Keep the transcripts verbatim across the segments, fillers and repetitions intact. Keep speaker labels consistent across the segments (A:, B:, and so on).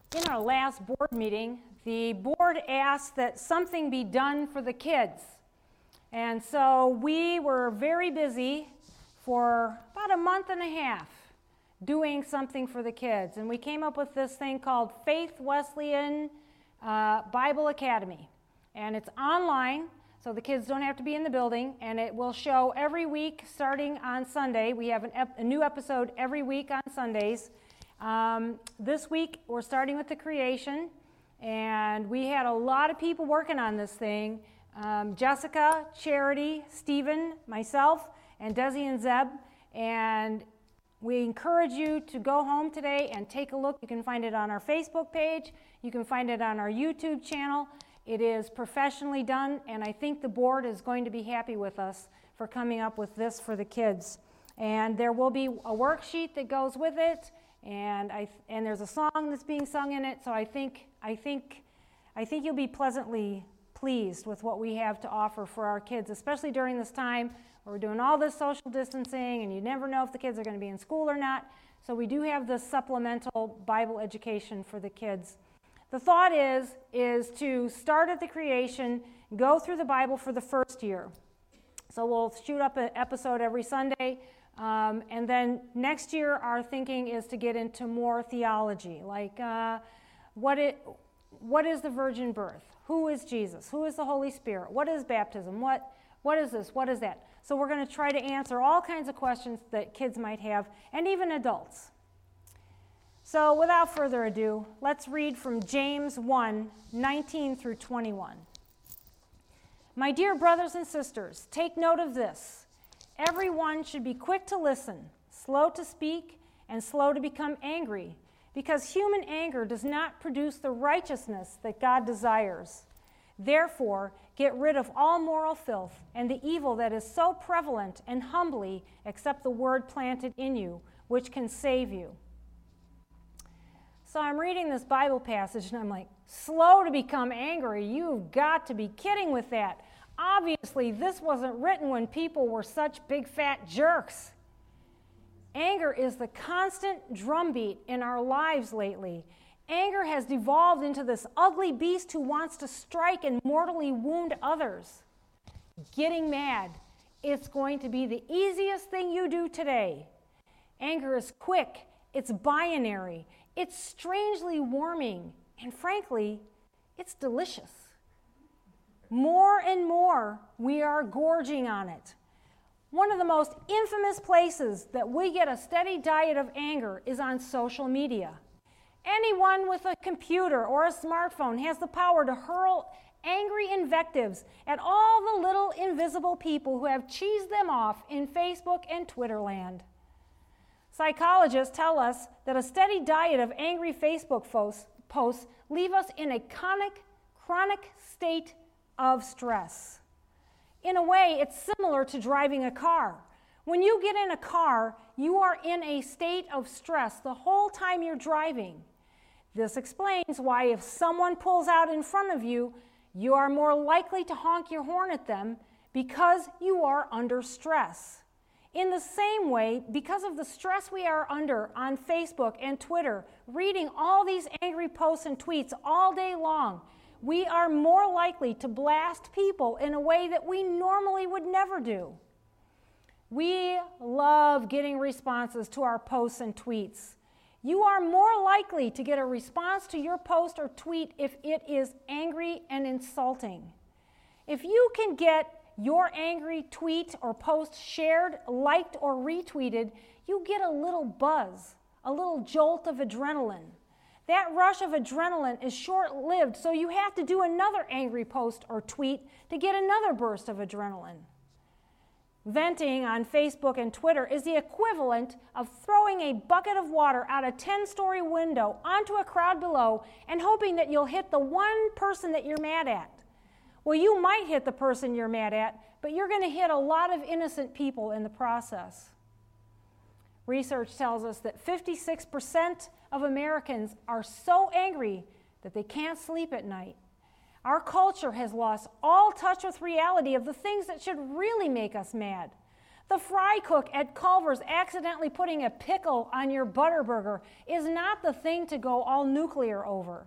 A: In our last board meeting, the board asked that something be done for the kids. And so we were very busy for about a month and a half doing something for the kids. And we came up with this thing called Faith Wesleyan uh, Bible Academy. And it's online, so the kids don't have to be in the building. And it will show every week starting on Sunday. We have an ep- a new episode every week on Sundays. Um, this week, we're starting with the creation, and we had a lot of people working on this thing. Um, Jessica, Charity, Stephen, myself, and Desi and Zeb, and we encourage you to go home today and take a look. You can find it on our Facebook page. You can find it on our YouTube channel. It is professionally done, and I think the board is going to be happy with us for coming up with this for the kids. And there will be a worksheet that goes with it. And I and there's a song that's being sung in it, so I think I think I think you'll be pleasantly pleased with what we have to offer for our kids, especially during this time where we're doing all this social distancing, and you never know if the kids are going to be in school or not. So we do have this supplemental Bible education for the kids. The thought is is to start at the creation, go through the Bible for the first year. So we'll shoot up an episode every Sunday. Um, and then next year, our thinking is to get into more theology, like uh, what it, what is the virgin birth? Who is Jesus? Who is the Holy Spirit? What is baptism? What, what is this? What is that? So we're going to try to answer all kinds of questions that kids might have, and even adults. So without further ado, let's read from James one, nineteen through twenty-one. My dear brothers and sisters, take note of this. Everyone should be quick to listen, slow to speak, and slow to become angry, because human anger does not produce the righteousness that God desires. Therefore, get rid of all moral filth and the evil that is so prevalent, and humbly accept the word planted in you, which can save you. So I'm reading this Bible passage, and I'm like, slow to become angry? You've got to be kidding with that. Obviously, this wasn't written when people were such big fat jerks. Anger is the constant drumbeat in our lives lately. Anger has devolved into this ugly beast who wants to strike and mortally wound others. Getting mad, it's going to be the easiest thing you do today. Anger is quick, it's binary, it's strangely warming, and frankly, it's delicious. More and more, we are gorging on it. One of the most infamous places that we get a steady diet of anger is on social media. Anyone with a computer or a smartphone has the power to hurl angry invectives at all the little invisible people who have cheesed them off in Facebook and Twitter land. Psychologists tell us that a steady diet of angry Facebook posts leave us in a chronic, chronic state of stress. In a way, it's similar to driving a car. When you get in a car, you are in a state of stress the whole time you're driving. This explains why if someone pulls out in front of you, you are more likely to honk your horn at them because you are under stress. In the same way, because of the stress we are under on Facebook and Twitter, reading all these angry posts and tweets all day long, we are more likely to blast people in a way that we normally would never do. We love getting responses to our posts and tweets. You are more likely to get a response to your post or tweet if it is angry and insulting. If you can get your angry tweet or post shared, liked, or retweeted, you get a little buzz, a little jolt of adrenaline. That rush of adrenaline is short-lived, so you have to do another angry post or tweet to get another burst of adrenaline. Venting on Facebook and Twitter is the equivalent of throwing a bucket of water out a ten-story window onto a crowd below and hoping that you'll hit the one person that you're mad at. Well, you might hit the person you're mad at, but you're going to hit a lot of innocent people in the process. Research tells us that fifty-six percent of Americans are so angry that they can't sleep at night. Our culture has lost all touch with reality of the things that should really make us mad. The fry cook at Culver's accidentally putting a pickle on your Butterburger is not the thing to go all nuclear over.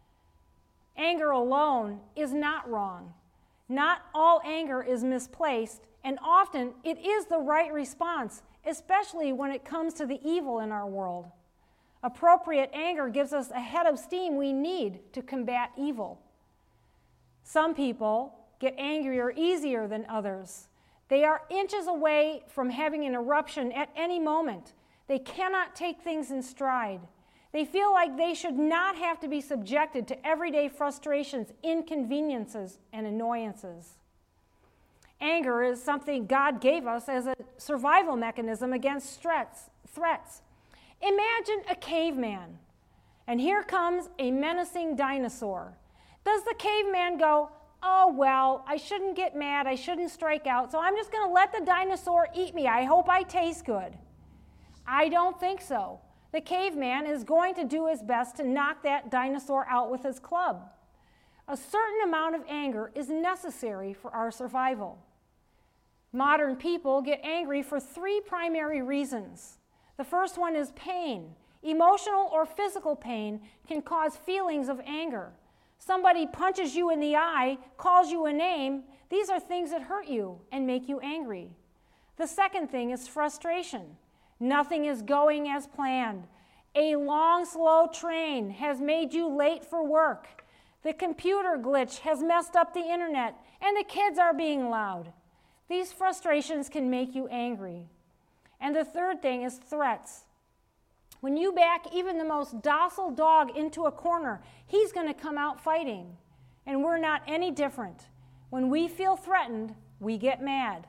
A: Anger alone is not wrong. Not all anger is misplaced, and often it is the right response, especially when it comes to the evil in our world. Appropriate anger gives us a head of steam we need to combat evil. Some people get angrier easier than others. They are inches away from having an eruption at any moment. They cannot take things in stride. They feel like they should not have to be subjected to everyday frustrations, inconveniences, and annoyances. Anger is something God gave us as a survival mechanism against threats. threats. Imagine a caveman, and here comes a menacing dinosaur. Does the caveman go, oh, well, I shouldn't get mad, I shouldn't strike out, so I'm just going to let the dinosaur eat me. I hope I taste good. I don't think so. The caveman is going to do his best to knock that dinosaur out with his club. A certain amount of anger is necessary for our survival. Modern people get angry for three primary reasons. The first one is pain. Emotional or physical pain can cause feelings of anger. Somebody punches you in the eye, calls you a name. These are things that hurt you and make you angry. The second thing is frustration. Nothing is going as planned. A long, slow train has made you late for work. The computer glitch has messed up the internet, and the kids are being loud. These frustrations can make you angry. And the third thing is threats. When you back even the most docile dog into a corner, he's going to come out fighting. And we're not any different. When we feel threatened, we get mad.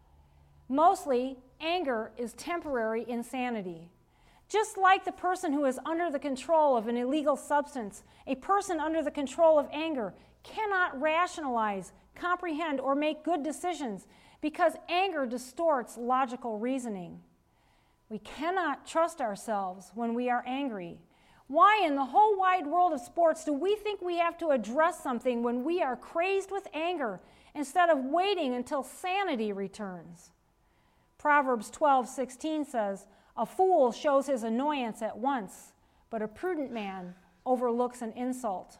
A: Mostly, anger is temporary insanity. Just like the person who is under the control of an illegal substance, a person under the control of anger cannot rationalize, comprehend, or make good decisions because anger distorts logical reasoning. We cannot trust ourselves when we are angry. Why in the whole wide world of sports do we think we have to address something when we are crazed with anger instead of waiting until sanity returns? Proverbs twelve sixteen says, "A fool shows his annoyance at once, but a prudent man overlooks an insult."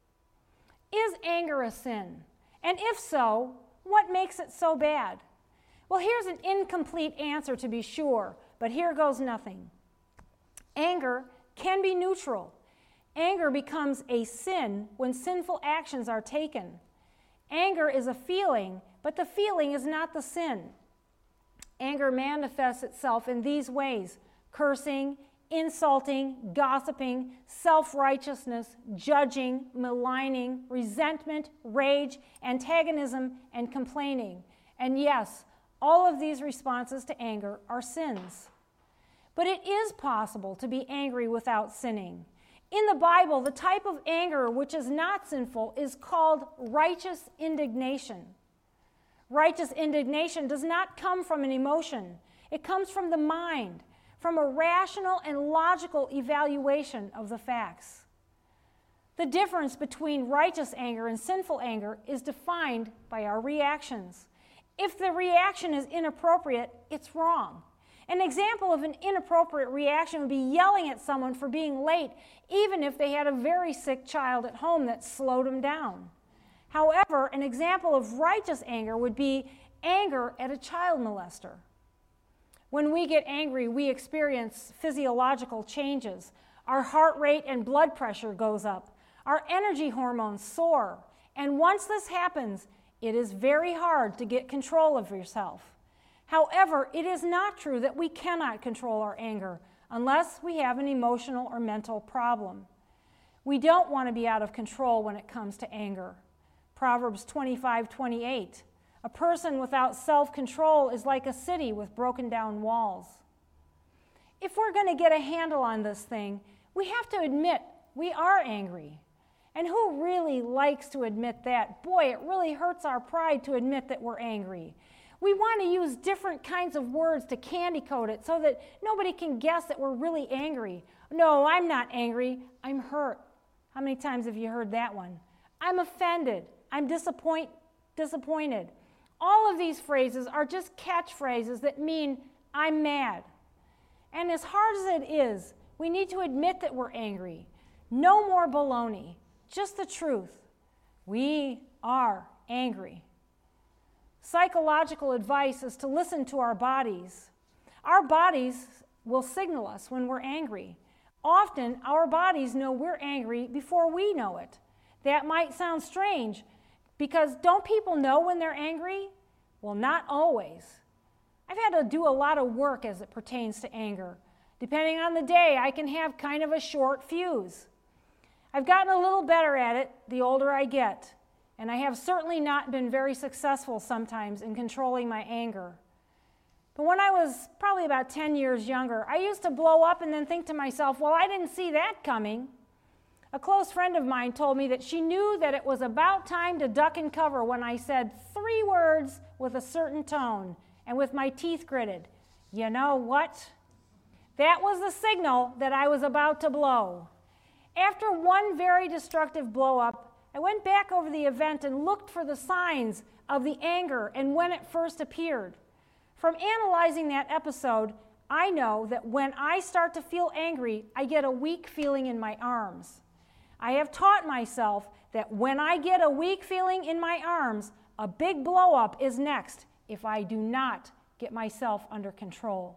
A: Is anger a sin? And if so, what makes it so bad? Well, here's an incomplete answer to be sure, but here goes nothing. Anger can be neutral. Anger becomes a sin when sinful actions are taken. Anger is a feeling, but the feeling is not the sin. Anger manifests itself in these ways: cursing, insulting, gossiping, self-righteousness, judging, maligning, resentment, rage, antagonism, and complaining. And yes, all of these responses to anger are sins. But it is possible to be angry without sinning. In the Bible, the type of anger which is not sinful is called righteous indignation. Righteous indignation does not come from an emotion. It comes from the mind, from a rational and logical evaluation of the facts. The difference between righteous anger and sinful anger is defined by our reactions. If the reaction is inappropriate, it's wrong. An example of an inappropriate reaction would be yelling at someone for being late, even if they had a very sick child at home that slowed them down. However, an example of righteous anger would be anger at a child molester. When we get angry, we experience physiological changes. Our heart rate and blood pressure goes up. Our energy hormones soar. And once this happens, it is very hard to get control of yourself. However, it is not true that we cannot control our anger unless we have an emotional or mental problem. We don't want to be out of control when it comes to anger. Proverbs twenty-five twenty-eight, "A person without self-control is like a city with broken down walls." If we're going to get a handle on this thing, we have to admit we are angry. And who really likes to admit that? Boy, it really hurts our pride to admit that we're angry. We want to use different kinds of words to candy coat it so that nobody can guess that we're really angry. No, I'm not angry. I'm hurt. How many times have you heard that one? I'm offended. I'm disappoint, disappointed. All of these phrases are just catchphrases that mean, I'm mad. And as hard as it is, we need to admit that we're angry. No more baloney, just the truth. We are angry. Psychological advice is to listen to our bodies. Our bodies will signal us when we're angry. Often, our bodies know we're angry before we know it. That might sound strange, because don't people know when they're angry? Well, not always. I've had to do a lot of work as it pertains to anger. Depending on the day, I can have kind of a short fuse. I've gotten a little better at it the older I get, and I have certainly not been very successful sometimes in controlling my anger. But when I was probably about ten years younger, I used to blow up and then think to myself, well, I didn't see that coming. A close friend of mine told me that she knew that it was about time to duck and cover when I said three words with a certain tone and with my teeth gritted. You know what? That was the signal that I was about to blow. After one very destructive blow-up, I went back over the event and looked for the signs of the anger and when it first appeared. From analyzing that episode, I know that when I start to feel angry, I get a weak feeling in my arms. I have taught myself that when I get a weak feeling in my arms, a big blow-up is next if I do not get myself under control.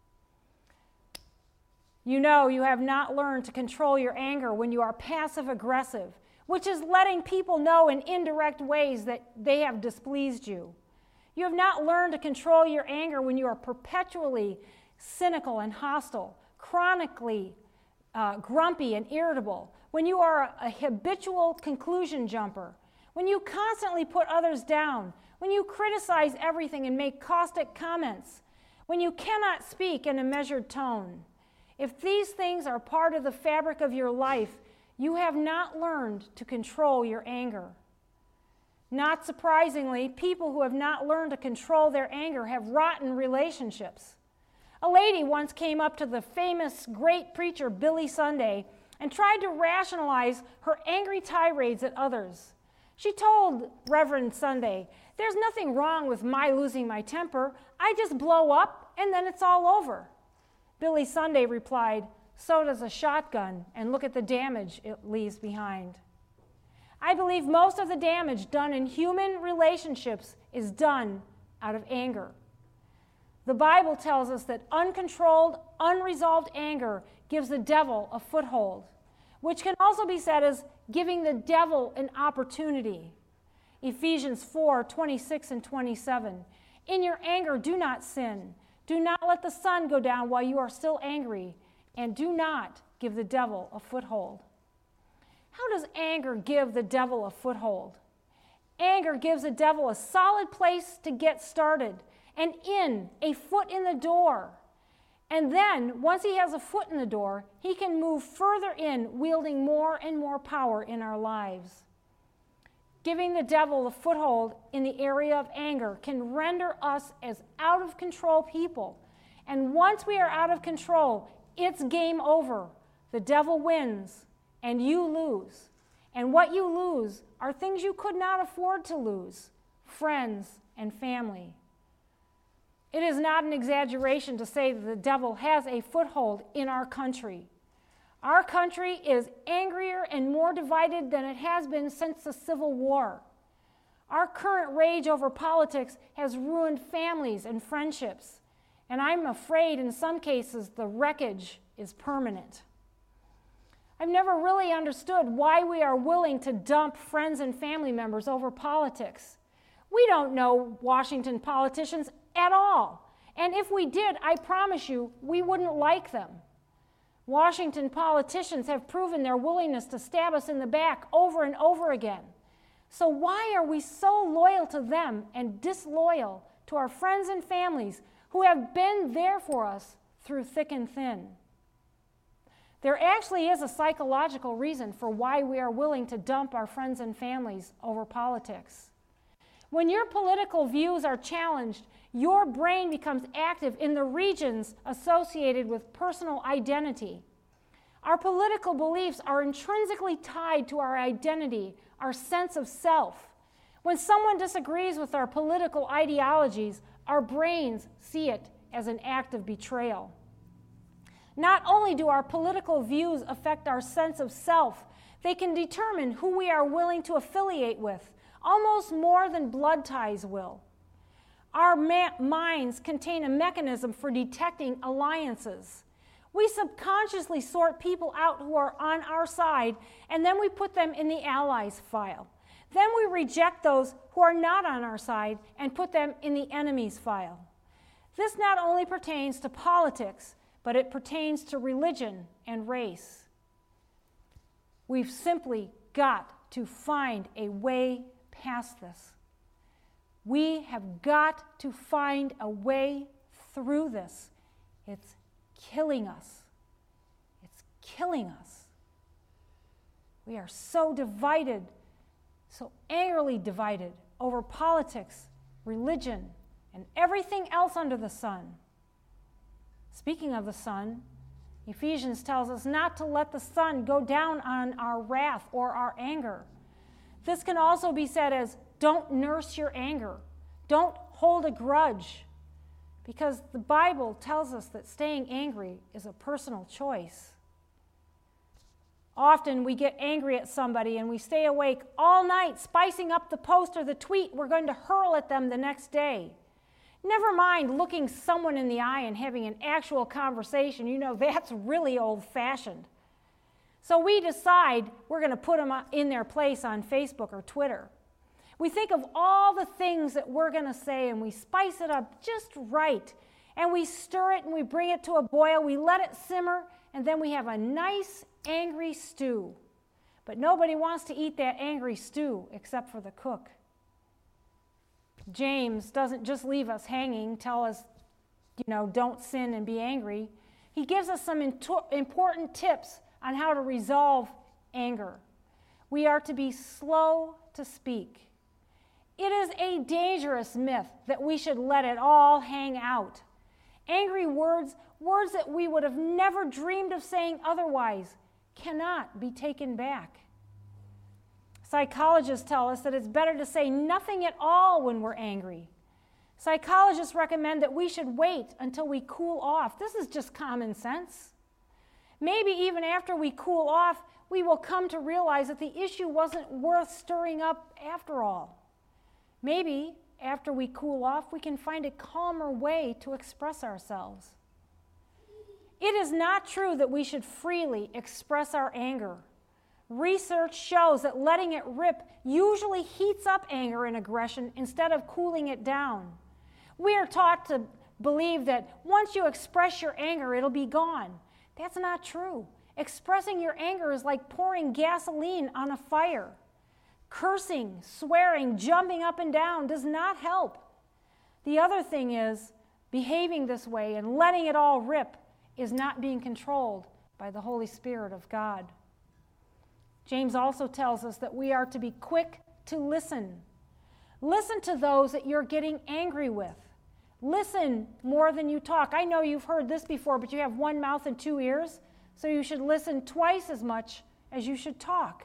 A: You know you have not learned to control your anger when you are passive-aggressive, which is letting people know in indirect ways that they have displeased you. You have not learned to control your anger when you are perpetually cynical and hostile, chronically uh, grumpy and irritable, when you are a, a habitual conclusion jumper, when you constantly put others down, when you criticize everything and make caustic comments, when you cannot speak in a measured tone. If these things are part of the fabric of your life, you have not learned to control your anger. Not surprisingly, people who have not learned to control their anger have rotten relationships. A lady once came up to the famous great preacher Billy Sunday and tried to rationalize her angry tirades at others. She told Reverend Sunday, "There's nothing wrong with my losing my temper. I just blow up and then it's all over." Billy Sunday replied, "So does a shotgun, and look at the damage it leaves behind." I believe most of the damage done in human relationships is done out of anger. The Bible tells us that uncontrolled, unresolved anger gives the devil a foothold, which can also be said as giving the devil an opportunity. Ephesians four, twenty-six and twenty-seven. In your anger, do not sin. Do not let the sun go down while you are still angry, and do not give the devil a foothold. How does anger give the devil a foothold? Anger gives the devil a solid place to get started, and in, a foot in the door. And then, once he has a foot in the door, he can move further in, wielding more and more power in our lives. Giving the devil a foothold in the area of anger can render us as out-of-control people. And once we are out of control, it's game over. The devil wins, and you lose. And what you lose are things you could not afford to lose: friends and family. It is not an exaggeration to say that the devil has a foothold in our country. Our country is angrier and more divided than it has been since the Civil War. Our current rage over politics has ruined families and friendships, and I'm afraid in some cases the wreckage is permanent. I've never really understood why we are willing to dump friends and family members over politics. We don't know Washington politicians at all, and if we did, I promise you, we wouldn't like them. Washington politicians have proven their willingness to stab us in the back over and over again. So why are we so loyal to them and disloyal to our friends and families who have been there for us through thick and thin? There actually is a psychological reason for why we are willing to dump our friends and families over politics. When your political views are challenged, your brain becomes active in the regions associated with personal identity. Our political beliefs are intrinsically tied to our identity, our sense of self. When someone disagrees with our political ideologies, our brains see it as an act of betrayal. Not only do our political views affect our sense of self, they can determine who we are willing to affiliate with, almost more than blood ties will. Our ma- minds contain a mechanism for detecting alliances. We subconsciously sort people out who are on our side, and then we put them in the allies file. Then we reject those who are not on our side and put them in the enemies file. This not only pertains to politics, but it pertains to religion and race. We've simply got to find a way past this. We have got to find a way through this. It's killing us. It's killing us. We are so divided, so angrily divided over politics, religion, and everything else under the sun. Speaking of the sun, Ephesians tells us not to let the sun go down on our wrath or our anger. This can also be said as, don't nurse your anger. Don't hold a grudge. Because the Bible tells us that staying angry is a personal choice. Often we get angry at somebody and we stay awake all night spicing up the post or the tweet we're going to hurl at them the next day. Never mind looking someone in the eye and having an actual conversation. You know, that's really old-fashioned. So we decide we're going to put them in their place on Facebook or Twitter. We think of all the things that we're going to say and we spice it up just right. And we stir it and we bring it to a boil. We let it simmer and then we have a nice angry stew. But nobody wants to eat that angry stew except for the cook. James doesn't just leave us hanging, tell us, you know, don't sin and be angry. He gives us some into- important tips on how to resolve anger. We are to be slow to speak. It is a dangerous myth that we should let it all hang out. Angry words, words that we would have never dreamed of saying otherwise, cannot be taken back. Psychologists tell us that it's better to say nothing at all when we're angry. Psychologists recommend that we should wait until we cool off. This is just common sense. Maybe even after we cool off, we will come to realize that the issue wasn't worth stirring up after all. Maybe after we cool off, we can find a calmer way to express ourselves. It is not true that we should freely express our anger. Research shows that letting it rip usually heats up anger and aggression instead of cooling it down. We are taught to believe that once you express your anger, it'll be gone. That's not true. Expressing your anger is like pouring gasoline on a fire. Cursing, swearing, jumping up and down does not help. The other thing is, behaving this way and letting it all rip is not being controlled by the Holy Spirit of God. James also tells us that we are to be quick to listen. Listen to those that you're getting angry with. Listen more than you talk. I know you've heard this before, but you have one mouth and two ears, so you should listen twice as much as you should talk.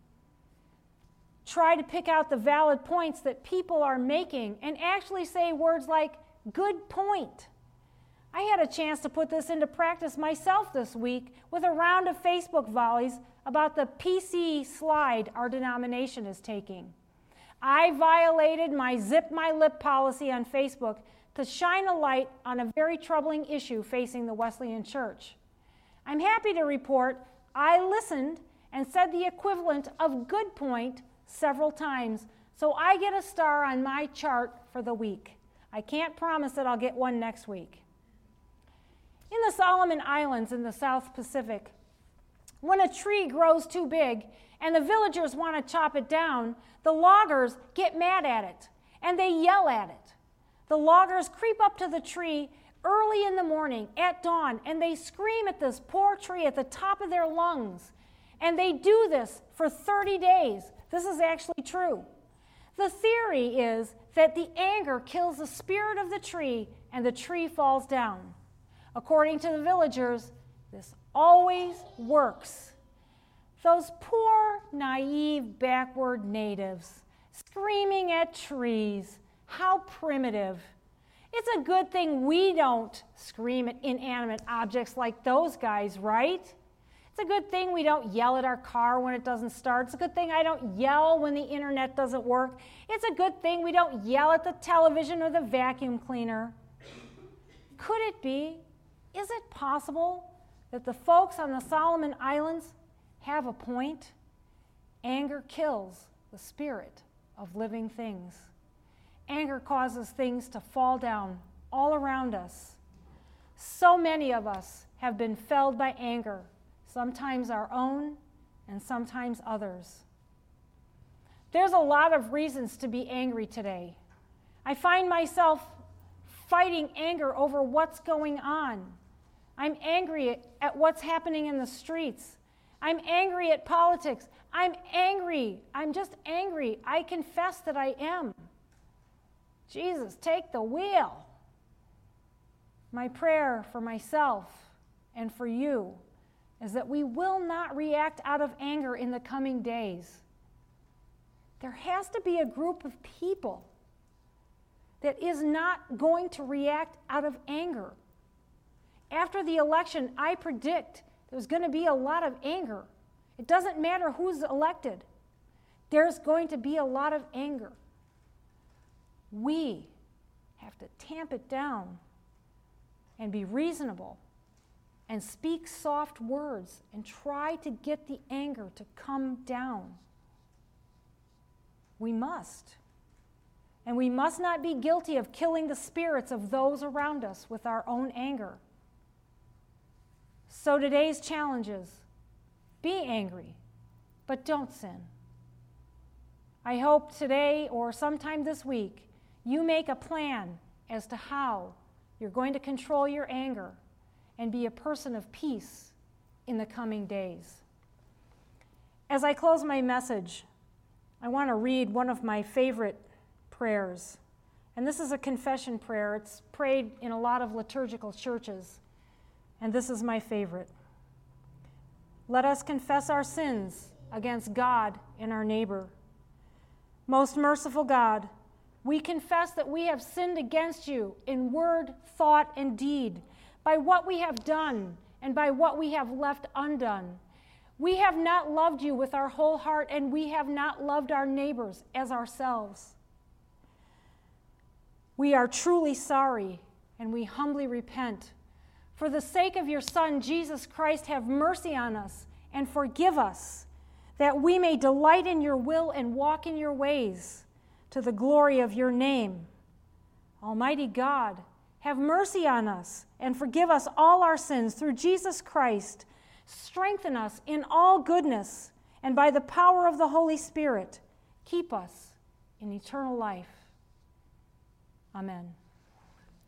A: Try to pick out the valid points that people are making and actually say words like, good point. I had a chance to put this into practice myself this week with a round of Facebook volleys about the P C slide our denomination is taking. I violated my zip my lip policy on Facebook to shine a light on a very troubling issue facing the Wesleyan Church. I'm happy to report I listened and said the equivalent of good point several times, so I get a star on my chart for the week. I can't promise that I'll get one next week. In the Solomon Islands in the South Pacific, when a tree grows too big and the villagers want to chop it down, the loggers get mad at it and they yell at it. The loggers creep up to the tree early in the morning at dawn and they scream at this poor tree at the top of their lungs. And they do this for thirty days. This is actually true. The theory is that the anger kills the spirit of the tree and the tree falls down. According to the villagers, this always works. Those poor, naive, backward natives screaming at trees. How primitive. It's a good thing we don't scream at inanimate objects like those guys, right? It's a good thing we don't yell at our car when it doesn't start. It's a good thing I don't yell when the internet doesn't work. It's a good thing we don't yell at the television or the vacuum cleaner. Could it be, is it possible that the folks on the Solomon Islands have a point? Anger kills the spirit of living things. Anger causes things to fall down all around us. So many of us have been felled by anger, sometimes our own and sometimes others. There's a lot of reasons to be angry today. I find myself fighting anger over what's going on. I'm angry at, at what's happening in the streets. I'm angry at politics. I'm angry. I'm just angry. I confess that I am. Jesus, take the wheel. My prayer for myself and for you is that we will not react out of anger in the coming days. There has to be a group of people that is not going to react out of anger. After the election, I predict there's going to be a lot of anger. It doesn't matter who's elected. There's going to be a lot of anger. We have to tamp it down and be reasonable and speak soft words and try to get the anger to come down. We must. And we must not be guilty of killing the spirits of those around us with our own anger. So today's challenge is, be angry, but don't sin. I hope today or sometime this week you make a plan as to how you're going to control your anger and be a person of peace in the coming days. As I close my message, I want to read one of my favorite prayers. And this is a confession prayer. It's prayed in a lot of liturgical churches. And this is my favorite. Let us confess our sins against God and our neighbor. Most merciful God, we confess that we have sinned against you in word, thought, and deed, by what we have done and by what we have left undone. We have not loved you with our whole heart, and we have not loved our neighbors as ourselves. We are truly sorry, and we humbly repent. For the sake of your Son, Jesus Christ, have mercy on us and forgive us, that we may delight in your will and walk in your ways, to the glory of your name. Almighty God, have mercy on us and forgive us all our sins through Jesus Christ. Strengthen us in all goodness, and by the power of the Holy Spirit, keep us in eternal life. Amen.